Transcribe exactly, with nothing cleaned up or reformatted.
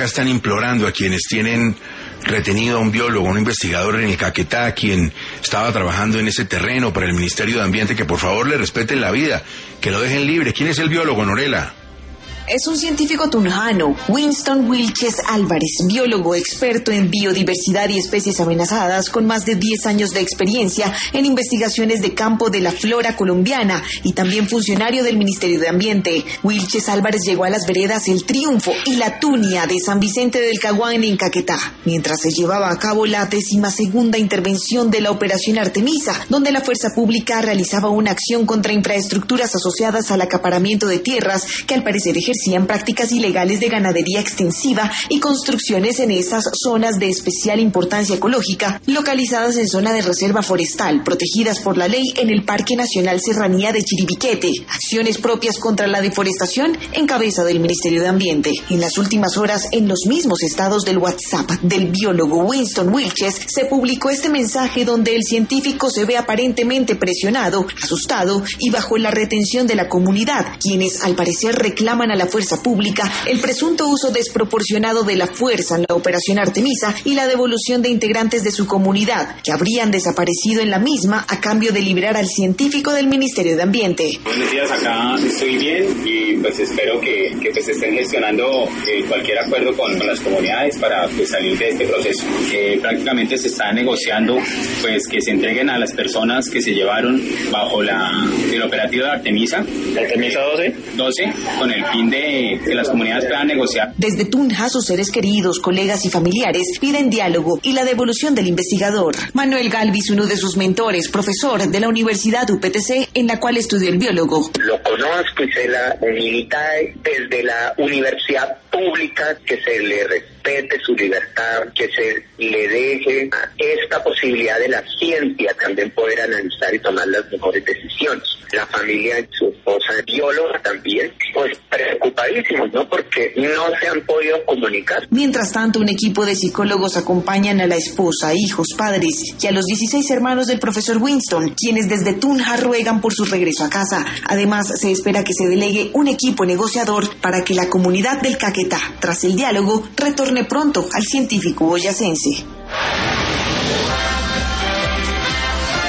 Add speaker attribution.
Speaker 1: acá están implorando a quienes tienen retenido a un biólogo, un investigador en el Caquetá, quien estaba trabajando en ese terreno para el Ministerio de Ambiente, que por favor le respeten la vida, que lo dejen libre. ¿Quién es el biólogo, Norela?
Speaker 2: Es un científico tunjano, Winston Wilches Álvarez, biólogo experto en biodiversidad y especies amenazadas, con más de diez años de experiencia en investigaciones de campo de la flora colombiana y también funcionario del Ministerio de Ambiente. Wilches Álvarez llegó a las veredas El Triunfo y La Tunia de San Vicente del Caguán en Caquetá, mientras se llevaba a cabo la decimasegunda intervención de la Operación Artemisa, donde la fuerza pública realizaba una acción contra infraestructuras asociadas al acaparamiento de tierras que al parecer ejercían ejercían prácticas ilegales de ganadería extensiva y construcciones en esas zonas de especial importancia ecológica, localizadas en zona de reserva forestal, protegidas por la ley en el Parque Nacional Serranía de Chiribiquete. Acciones propias contra la deforestación en cabeza del Ministerio de Ambiente. En las últimas horas, en los mismos estados del WhatsApp del biólogo Winston Wilches, se publicó este mensaje donde el científico se ve aparentemente presionado, asustado y bajo la retención de la comunidad, quienes al parecer reclaman a la fuerza pública el presunto uso desproporcionado de la fuerza en la Operación Artemisa y la devolución de integrantes de su comunidad que habrían desaparecido en la misma a cambio de liberar al científico del Ministerio de Ambiente.
Speaker 3: Buenos días, acá estoy bien y pues espero que, que pues estén gestionando eh, cualquier acuerdo con, con las comunidades para pues salir de este proceso. Eh, prácticamente se está negociando pues que se entreguen a las personas que se llevaron bajo la el operativo de Artemisa. Artemisa doce. doce, con el fin de que las comunidades puedan negociar.
Speaker 2: Desde Tunja, sus seres queridos, colegas y familiares piden diálogo y la devolución del investigador. Manuel Galvis, uno de sus mentores, profesor de la Universidad U P T C, en la cual estudió el biólogo.
Speaker 4: Lo conozco y se la humildad desde la universidad pública, que se le respete su libertad, que se le deje esta posibilidad de la ciencia también poder analizar y tomar las mejores decisiones. La familia de su esposa bióloga también, pues preocupadísimos, ¿no? Porque no se han podido comunicar.
Speaker 2: Mientras tanto, un equipo de psicólogos acompañan a la esposa, hijos, padres y a los dieciséis hermanos del profesor Winston, quienes desde Tunja ruegan por su regreso a casa. Además, se espera que se delegue un equipo negociador para que la comunidad del Caquetá, tras el diálogo, retorne pronto al científico boyacense.